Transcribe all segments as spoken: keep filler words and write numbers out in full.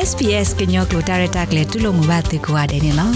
S B S ကညောကလိုတာရတာကလေးတူလို့မဘာတူကွာတယ်နော်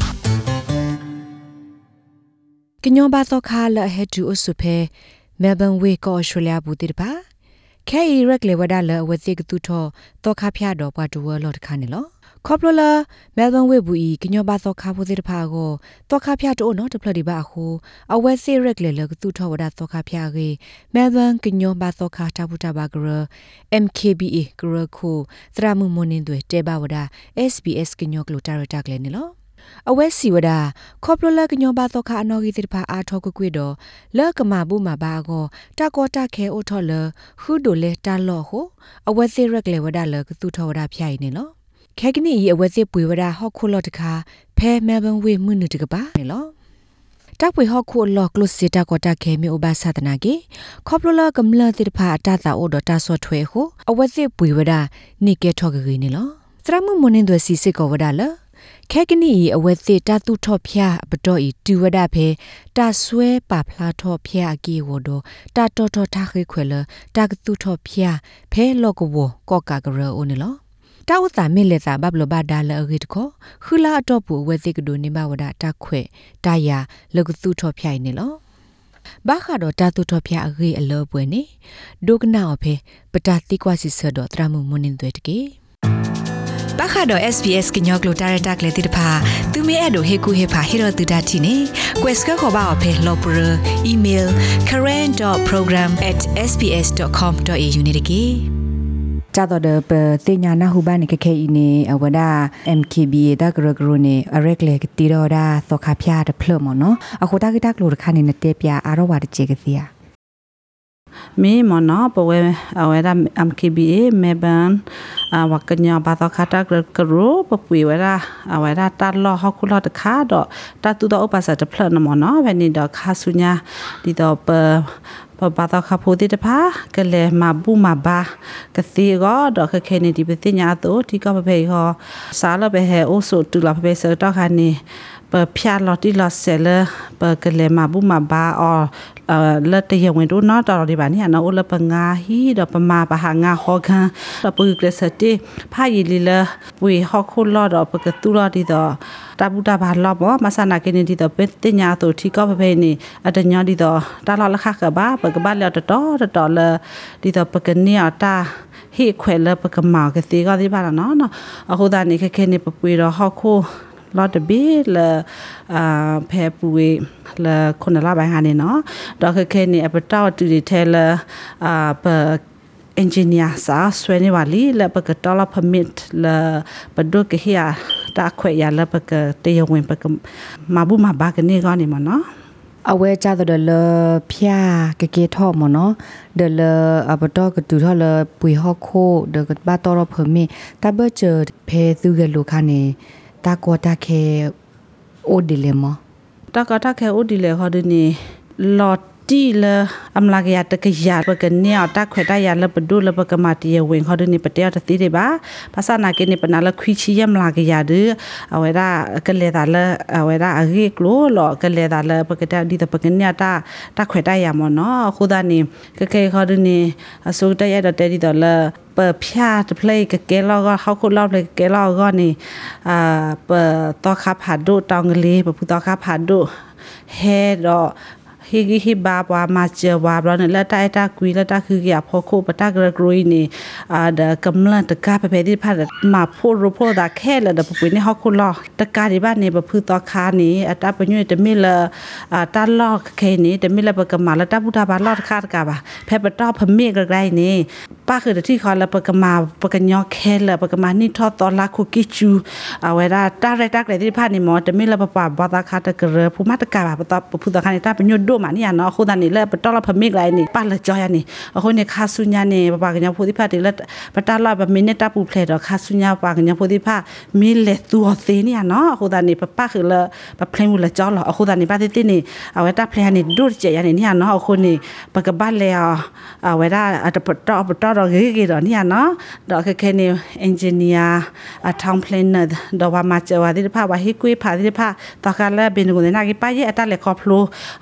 ကညောဘာတော့ခါလဟဲတူအဆုဖဲမဲလ်ဘန်ဝေကောအော်စတြေးလျဘူးတိတပါခဲအီရက်လေဝဒါလဝသိကတူထောတော့ခါဖျားတော့ပွားတူဝလော့တခါနေလောခေါပလလာမဲလ်ဘန်ဝေဘူးဤကညောဘာတော့ခါဘူးတိတပါကိုတော့ခါဖျားတော့နော်တဖလဒီပါခုအဝဲစီရက်လေလကတူထောဝဒါတော့ခါဖျားကေမဲလ်ဘန်ကညောဘာတော့ခါတာဘူးတာဘာဂရ M K B A ဂရခုသရမှုမွန်နေတွေတဲဘာဝဒါ S B S ကညောကလိုတာရတာကလေးနေလောအဝဲစီဝဒခေါပလလကညောဘာတော့ခါအနော်ဂီတိဖာအားထောက်ကွေတော့လောက်ကမာဘူးမှာဘာကိုတာကောတာခဲအိုထော်လဟူဒိုလေတာလော့ဟိုအဝဲစီရက်လေဝဒလကသူထော်ဝဒဖျိုင်နေလောခဲကနီအဝဲစီပွေဝဒဟော့ခုလော့တခါဖဲမဲဘန်ဝေမှုနုတကပါနေလောတပ်ပွေဟော့ခုလော့ကလုစီတာကောတာခဲမီအိုဘာသဒနာကေခေါပလလကမလတိဖာအတာတာအိုဒတာဆော့ထွေဟိုအဝဲစီပွေဝဒနိကေထော်ကကေနေလောသရမှုမွန်နေတွေစီစစ်ကောဝဒလခဲကနီအဝဲစစ်တာတူထော့ဖျားပတော့ဤတူဝဒဖဲတာဆွဲပါဖလာထော့ဖျားအကီဝဒတာတော်တော်ထားခွေခွဲလတာကတူထော့ဖျားဖဲလော့ကဝကော့ကာကရောအိုနေလောတာဥတာမေလေတာဘဘလဘာဒါလအဂိတခောခူလာအတော့ပူဝဲစစ်ကဒိုနေမဝဒတာခွဲတာယာလော့ကတူထော့ဖျားနေလောဘာခါတော့တာတူထော့ဖျားအဂိအလောပွဲနေဒုကနာအဖဲပတာတိကွာစီဆဒတရမှုမွနင်းတွေတကေဘာခါတော့ S B S ကညောကလိုတာရတာကလေးတိတဖာသူမဲအဲ့တို့ဟေကူဟေဖာဟေရတူတာတီနေ quest ကခေါ်ပါအဖေလော်ပရ email current dot program at s b s dot com dot a u နေတကေကြတော့တဲ့ပညာနာဟူဘာနေကခဲအင်းနေအဝဒါ M K B A တာဂရဂရနေအရက်လေကတီရောဒါသောခါဖျားတဖလမနော်အခုတာကတာကလိုခါနေနေတဲ့ပြအာရောဝါတချေကစီယာမေမနောပဝဲအဝဲဒါ M K B A မေဘန်အဝကညဘာသာခတာကကရိုပပွေဝဲဒါအဝဲဒါတာလောဟခုလောတခါတော့တာတူတော့ဥပစာတဖလနမနောဘယ်နေတော့ခါဆုညာဒီတော့ပပဘာသာခဖိုတိတဖာကလေမဘူမဘာကစီရောတော့ခခဲနေဒီပတိညာတော့ဒီကပဖေဟောစားလဘဲဟဲအိုဆိုတူလာဖေစတော့ခါနေပဖျာလော်တီလော်ဆဲလပကလေမဘူမဘာအော်လတ်တရဝင်တို့နော်တော်ဒီပါနေနော်လပငါဟီတော့ပမာပဟာငါဟောခံတော့ပုကလစတိဖာယီလီလဝေဟောခုလော်တော့ပကတူလော်ဒီတော့တဘူတာဘာလော်ဘောမဆနာကနေဒီတော့ပတညာတို့ထီကောဖေနေအတညာဒီတော့တာလော်လခကဘာပကဘာလော်တော်တော်လဒီတော့ပကနေအတာဟေခွဲလပကမာကစီကဒီပါနော်နော်အခုဒါနေခခဲနေပပွေတော့ဟောခုလော်တဘီလအာဖဲပူဝေလခုနလာဘိုင်ဟာနေနော်ဒေါက်ခဲနေအပတောက်တူဒီထဲလအာပအင်ဂျင်နီယာစာဆွေးနေပါလီလပကတော်လပမစ်လပဒုကဟီယာတာခွေရလပကတေယဝင်ပကမဘူမဘာကနေကနေမနော်အဝဲကြတဲ့လဖျာကကေထောမနော်ဒလအပတော့ကတူထောလပွေဟခိုဒကဘာတော်ဖမီတဘချဖဲသူကလူခနေတာကောတာခဲအိုဒီလေမတာကောတာခဲအိုဒီလေဟောဒနီလော်တီလအမလာကရတကရပကနေအတာခွေတရလပဒုလပကမာတီယဝင်ဟောဒနီပတေတတိတွေပါပါစနာကနေပနာလခွီချီယမလာကရဒအဝဲဒါကလေဒါလအဝဲဒါအရီကလိုလောကလေဒါလပကတဒီတပကနေတာတာခွေတရမနော်ခုဒါနေကကေဟောဒနီအစုတရတဲ့ဒီတော့လပဖျားတပလေကကဲလောကဟောက်ခုလောက်လေကဲလောကနေအာပတော့ခါဖာဒိုတောင်ကလေးပပူတော့ခါဖာဒိုဟဲတော့ဟီဂီဟီဘာဘာမချဝါဘရနလတိုင်တာကွီလတာခူရဖောခိုပတာဂရဂရိုနီအာဒကမလတကပပေဒီဖာမဖိုရဖိုဒါခဲလဒပပွေနေဟခုလောတကာဒီဘာနေပဖူတော့ခါနေအတပညွေတမီလအာတလောခဲနေတမီလပကမာလတပုတာဘာလောခါကပါဖဲပတော့ဖမေကဂရိုင်းနေပါခရတိခါလပကမာပကညောခဲလပကမာနိထောတော်လာခုကိချူအဝဲဒါတာရတာကလေဒီဖာနေမောတမီလပပဘာသာခါတကရဖူမတကပါပတော့ပဖူတာခါနေတာပညွဒိုမာနီယာနော်ခုဒါနေလဲပတော်လဖမိကလိုက်နေပါလကြောရနေအခုနေခါဆုညာနေပပကညာဖိုဒီဖတ်တယ်လက်ပတလာပမင်းနေတာပူဖလေတော့ခါဆုညာပကညာဖိုဒီဖမီလေသူအသေးနေနော်အခုဒါနေပပခလပဖလေမူလကြောလအခုဒါနေပါတိနေအဝဲတာဖလေနေဒုကျရနေနေနော်အခုနေပကဘာလေအဝဲတာအတပတော်ပတော်တော့ရေကြီးတော့နေနော်တော့ခခဲနေအင်ဂျင်နီယာအထောင်ဖလင်းတော့ဝါမချဝါဒီဖဝါဟိကွေဖာဒီဖာတခါလဲဘင်းကိုနေနာကြီးပါရဲ့အတလက်ခေါဖလိုအဖို့ကို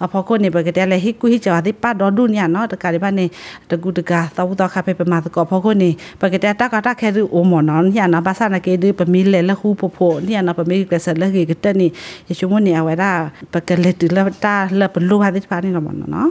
နေပကတဲ့လေဟိကူဟိချာဒီပတ်တော်ဒုညာနော်တကရီပါနေတကူတကာသောတော့ခါဖေပမာကောဖောကိုနေပကတဲ့တကတာခဲရအိုမနော်ညာနာပါစနာကေဒီပမီလေလခုပို့ညာနာပမီကဆလကေကတနီယချုမနေအဝဲတာပကလက်တူလတာလပလူဟာဒီပါနေနော်နော်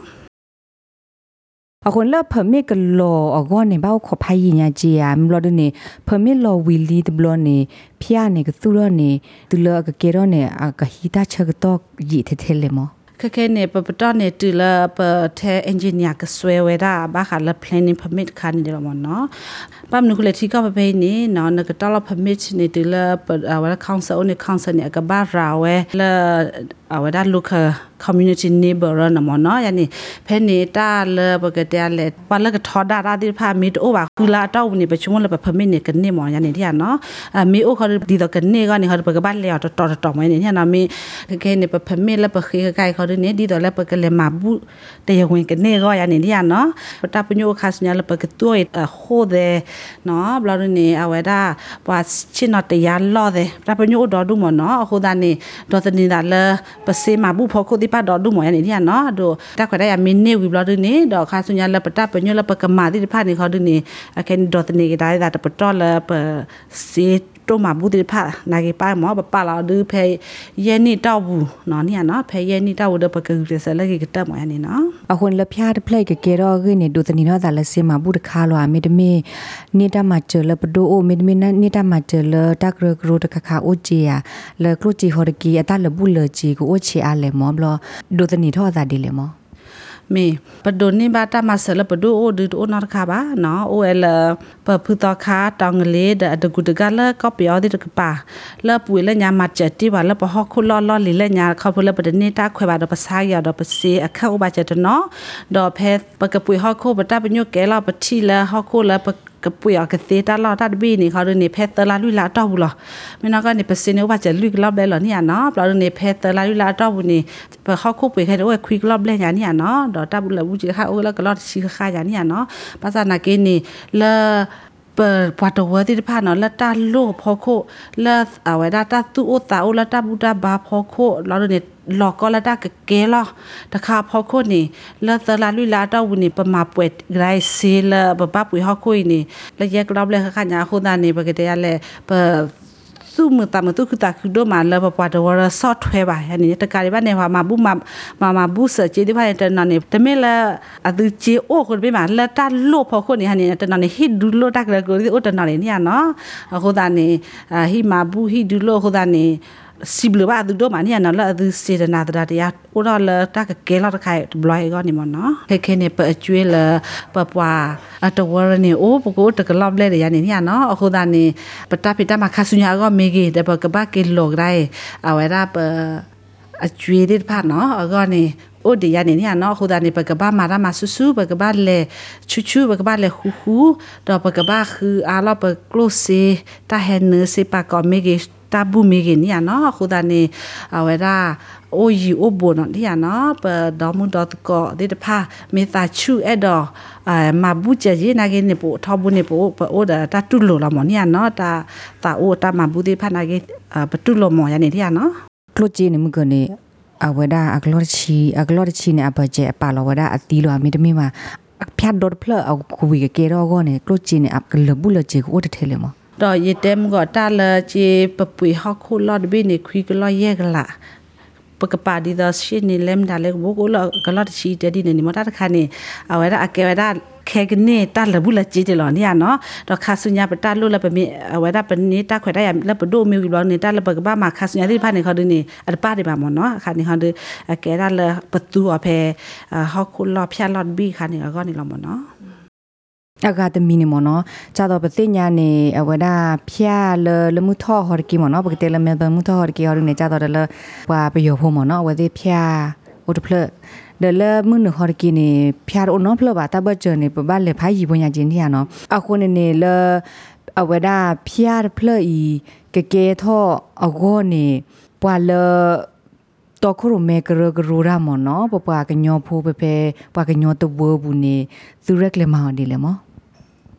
အခုလဖမစ်ကလောအကောနေဘောက်ခဖိုင်ညာကြီးရမလို့နေဖမစ်လောဝီလီတဘလနေဖျားနေကသူရနေသူလကကေရောနေအကဟီတာချက်တော့ရည်ထဲလေမောခခဲနေပပတော်နေတူလာပတဲ့အင်ဂျင်နီယာကဆွဲဝဲတာဘာခါလပလန်နင်းပမစ်ခါနေတယ်မနော်ပမ်နုကလက်တီကပပေနေနော်နကတော့ပမစ်နေတူလာပဝါကောင်ဆယ်နေကောင်ဆယ်နေကဘာရာဝဲလာအဝဒါလုခ community neighbor နမနော်ယနေ့ဖဲနေတာလဘကတဲ့လေပလကထောဒါရာဒီဖာမီတိုဘာကူလာတော့နေပချုံလပပမစ်နေကနေမော်ယနေ့တရားနော်အမီအိုခရဒီတော့ကနေကနေခရပကဘာလေတော့တော်တော်မနေညနာမီခဲနေပပမစ်လပခေခိုင်ခရနေဒီတော့လပကလေမဘူးတရဝင်ကနေရောယနေ့တရားနော်ပတပညိုခါစညာလပကတိုခိုတဲ့နော်ဘလာနေအဝဒါပွာချင်တော့တရားလောတဲ့ပတပညိုတော့ဒုမနော်အခုဒါနေတော့တနေတာလပစေမဘူးဖို့ခုဒီပါတော့ဒုမရနေတရားနော်တို့တက်ခွဲရမင်းနေဝီဘလာနေတော့ခါစညာလပတပညိုလပကမာဒီဖာနေခေါ်ဒုနေအကန်တော့တနေကဒါတာပတော်လပစေတော့မှာဘူးဒီဖာနာကေပါမောပပလာဒူဖဲရဲနေတော့ဘူးနော်နေနော်ဖဲရဲနေတော့တော့ပကူရစလကေကတမရနေနော်အခုလဖျားတဖလိုက်ကကေရောကနေဒုတနီနော်ဒါလစေမဘူးတခါလောအမေတမေနေတာမချလပဒိုအိုမေတမေနေတာမချလတက်ရဂရိုတခခအိုချီယာလကလိုချီဟော်ရကီအတလဘူးလချီကိုအိုချီအားလေမောဘလဒုတနီထောဒါဒီလေမောမေပဒိုနေဘာတာမဆလပဒိုအိုဒူအိုနာခါဘာနော်အိုအလပပူတခါတောင်လေဒအဒဂုတကလကပယောဒီတကပါလပွေလညာမချက်တီဘာလပဟခုလောလောလီလညာခပလပဒနေတာခွဲဘာဒပစာရဒပစေအခါဥဘာချက်နော်ဒေါ်ဖဲပကပွေဟခုပတပညုကဲလာပတိလဟခုလပကပွေအကသေးတာလာတဘီနေခါရနေဖဲတလာလူလာတော့ဘူးလားမင်းကနေပစနေဥဘာချက်လူကလပ်လဲလောနေနော်ပလာနေဖဲတလာလူလာတော့ဘူးနေပဟခုပွေခဲတော့ခွီကလပ်လဲညာနေနော်ဒေါ်တဘူးလဘူးကြီးခါအိုလကလော့စီခါညာနေနော်ပါစနာကေနေလပပတဝတိဖာနော်လတာလိုဖခိုလအဝဒတာတူအိုတာအိုလတာဘူတာဘာဖခိုလောနေလောကလတာကကဲလောတခါဖခိုနေလသလာလူလာတော့ဝနေပမာပွေဂရိုင်းစီလပပပွေဟခိုနေလရက်ကလောလဲခညာခိုဒါနေပကတဲ့ရလဲပစုမတမတုခတာခုဒမလပပတဝရဆော့ထွဲပါယနေ့တကရီပါနေမှာမဘူးမမမဘူးစချေဒီပါတနနေတမဲလာအသူချေအိုခုဘေးမှာလက်တလို့ဖို့ခုနေဟနေတနနေဟိဒူလို့တက်ရကိုဒီအိုတနနေညနော်အခုဒါနေဟိမဘူးဟိဒူလို့ခုဒါနေစီဘလဘာဒူဒမနီနော်လာဒူစေဒနာဒရာတရားအိုရလာတကကဲလာတခိုင်ဘလိုက်ကောနေမနော်ခဲခဲနေပအကျွေးလာပပွာအတဝရနေအိုပကိုတကလပ်လဲရနေညနော်အခုဒါနေပတပိတမခါဆုညာကောမေကြီးတပကဘကီလိုဂရိုင်အဝရပအကျွေးတဲ့ဖာနော်အကောနေအိုဒီရနေညနော်ခုဒါနေပကဘာမာရမဆူဆူပကဘာလေချူချူပကဘာလေခူခူတော့ပကဘာခူအာလပကလိုစီတာဟန်နစေပကောမေကြီးတာဘူးမေကြီးညနော်ခုဒါနေအဝရအိုယီအိုဘောနော်ဒီနော်ပဒေါ်မူဒေါတ်ကောဒီတဖာမေတာချူအဲ့တော့အမဘူးကြကြီးနာကနေပို့ထောက်ဘူးနေပို့အိုဒါတာတူလို့လာမော်ညနော်တာတာအိုတာမဘူးဒီဖာနာကေပတူလို့မော်ရနေဒီနော်ကလုချီနေမကနေအဝဒအကလောချီအကလောချီနေအပကျအပါလောဝဒအတီလောအမီတမီမှာဖြတ်ဒေါ်ဖလအကူဝီကေရောကောနေကလုချီနေအကလဘူးလချီကိုတထဲလေမောတော့ရတဲ့မကတာလချေပပွေဟခုလောဒဘီနေခွီကလောရဲကလာပကပါဒီဒါရှိနေလမ်ဒါလေဘကိုလကလာချီတဒီနေမတာခါနေအဝရအကေဝဒခဲကနေတာလဘူးလချီတယ်လောနေရနော်တော့ခါဆုညာပတာလို့လပမေအဝရပနေတာခွဲได้လပဒိုမီဝီလောနေတာလပကဘာမှာခါဆုညာဒီဖာနေခေါ်ဒီနေအပါဒီပါမနော်ခါနေဟန်ဒီအကေရလပတူအဖေဟခုလောဖျာလော့ဘီခါနေကောနေလောမနော်အကတမီနီမနော်ဇာတော့ပသိညာနေအဝဒဖျာလလမှုထောဟော်ကီမနော်ပကတဲလမဲဘမှုထောဟော်ကီဟော်နေဇာတော့လပွာပယောဖို့မနော်ဝဒဖျာအိုတဖလဒလမှုနဟော်ကီနေဖျာအိုနော်ဖလပါတဘချနေပဘလေဖိုင်ကြီးပညာချင်းတီယာနော်အခုနေနေလအဝဒဖျာဖလဤကကဲထောအဂောနေပွာလတော့ခုရမေကရဂရူရာမနော်ပပကညောဖိုးပပေပကညောတဘဘူးနေသူရက်လေမောင်ဒီလေမော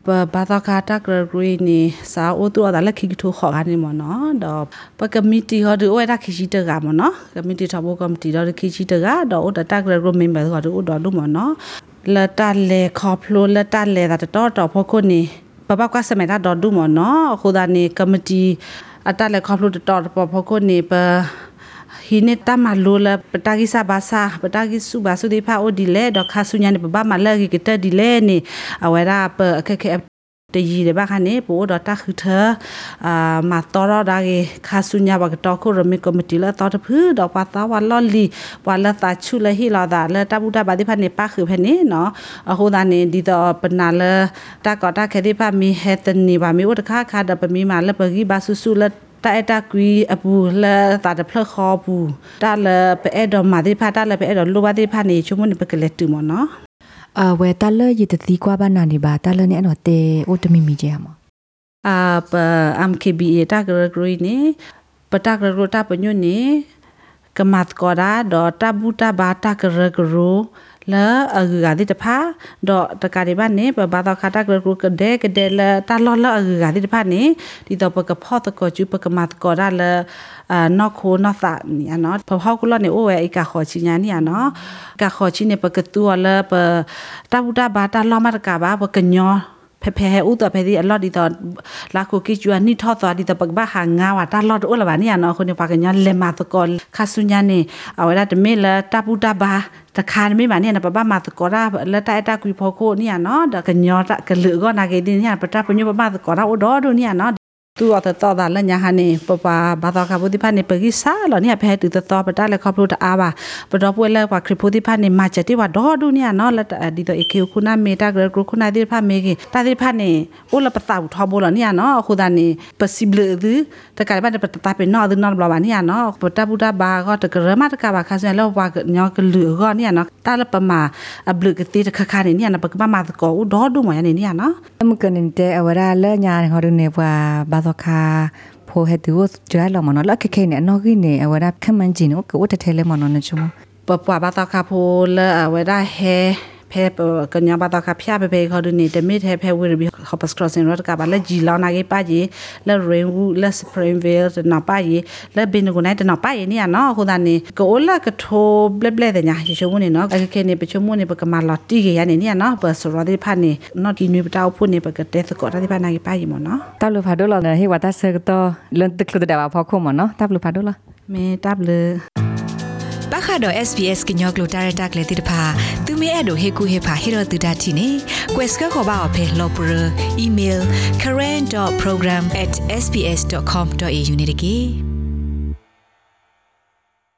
ปบาตคาตากรกรีนี่สาวโอตัวดาละคิกทูขอกันนี่หมอเนาะดอกปกมิติฮอดูโอ้ยตาคิชิตกะหมอเนาะกมิติทบกมิติดอกคิชิตกะดอกโอตตากรกรเมมเบอร์ฮอดูดอกดูหมอเนาะละตาเลคอพลูละตาเลตาตอตอพอคนนี่ปะปะกว่าสมัยตาดอกดูหมอเนาะโคดานี่กมิติอัตาเลคอพลูตอพอพอคนนี่ปะฮิเนตามาลูละปตากิซาบาซาปตากิสุบาสุดิพาโอดิเลดอกคาสุญานี่ปะบ้ามาเลกิกเตดิเลนี่เอาไว้ราเปเคเคตยีเดบ้าคันนี้ปูดอตาคือเธออ่ามาตอรอดาเกคาสุญาบักตอคุรมิกมิติละตอตะพื้ดอกปาตาวันลอลีวันละตาชุละฮิลาดาละตาบุดาบาดิพันนี่ป้าคือพันนี้เนาะโหดานี่ดีตอปนาละตากอตาแคดิพามีเฮตนี่บามีอุตคาคาดปมีมาละปกีบาสุสุละตาเอตากุยอปูละตาตะเพลคอปูตาละเปเอดอมาดิพาตาละเปเอดอลูบาดิพานี่ชุมุนี่เปกเลตุมเนาะเอ่อเวตาเลยิตติกว่าบ้านนานี่บาตาเลเนี่ยอันว่าเตโอตมิมีเจามอ่าปะอัมเคบีเอตากรกรีนี่ปะตากรกตาปะญุนี่กะมัดกอดาดอตาบูตาบาตากรกรูแล้วเออกาดิตะพาดอตะกาดิบ้านนี้ปะบาตาคาตากรกรูกะเดกะเดละตาลอละเออกาดิตะพานี่ดิตอปะกะพอตะกอจุปะกะมัดกอดาละอ่านอกโคนอกสะนี่อ่ะเนาะพอเฮากุลอนี่โอเวอีกะขอชิญานี่อ่ะเนาะกะขอชิเนี่ยปะกะตัวละปะตาบูตาบาตาลอมาตะกาบาปะกะญอเพเพอุตเพดีอลอดีตอนลาโคกิจวนนี่ทอตอดีตปักบ้าหางาว่าตาลอดอุละบานี่อ่ะเนาะคนนี่ปากญอเลมาตะกอคาสุญานี่เอาไว้ได้ตะเมละตาบูตาบาตะคานไม่มาเนี่ยนะปะบ้ามาตะกอราแล้วตาตากุยพอโคเนี่ยเนาะดอกญอตะกะเหลือก็นาเกดิเนี่ยปะตาปะญอปะบ้าตะกอราอุดอดูเนี่ยเนาะตัวตะตอดาละญาหานี่ปะปาบาตะคาบุติพันนี่ปะกิซาลอเนี่ยเพตุตะตอปะตาละครอบรูตะอาบาปะดอป่วยละว่าคริโพติพันนี่มาจติว่าดอดูเนี่ยเนาะละดีตอเอคิวคุณาเมตากรกรุคุณาดิพันเมกิตาดิพันนี่โอละปะตาทอโบลอเนี่ยเนาะคุดานี่ possible ดืตะกาบ้านปะตาเป็นนอดนอดบลาบาเนี่ยเนาะปะตาบุตาบาก็ตะกระมาตะกาบาคาซแล้วว่าญอกะเหลือก็เนี่ยเนาะตาละปะมาอบลึกติตะคาคานี่เนี่ยนะปะบ้ามาตะกออุดอดูหมอเนี่ยเนี่ยเนาะมึกนินเตอวราเลญาเฮาดูเนี่ยว่าบาตคาโพเฮตูจราลมอนละเคเคเนี่ยนอกิเนี่ยอวราคัมันจินโอก็อุตเทเลมอนนะชุมปะปะบาตคาโพละอวราเฮเพปกัญญาบาตคาพยาไปไปเขาดูนี่แต่ไม่แท้เพวิรบิเขาปัสครอสเซนรถกาบาละจีลานาเกป้าจีละเรนวูละสปริงเวลนาป้าจีละเบนกุไนแต่นาป้าจีเนี่ยเนาะคนนั้นนี่ก็โอละก็โทเบลเบลแต่เนี่ยจะชั่วโมงนี่เนาะไอ้แค่เนี่ยไปชั่วโมงนี่ไปก็มาลอตตี้กันอย่างนี้เนี่ยเนาะเปิดสรดิพันนี่นอกินมีเจ้าพูดนี่ไปก็เตสกอตที่พันนาเกป้าจีหมดเนาะตับลูพาดูลอเนี่ยว่าตาเซกโตเลินตึกลุดดาวพอคมเนาะตับลูพาดูลอเมตับเลยป้าค่ะดอ เอส พี เอส กินยอกลูตาเรตักเลติดพาตุเมอโดเฮกูเฮพาฮิโรตุดาทีเนเควสก็ขอบ่าวเพลอปเรอีเมล current dot program at s b s dot com dot a u นี่เด้อ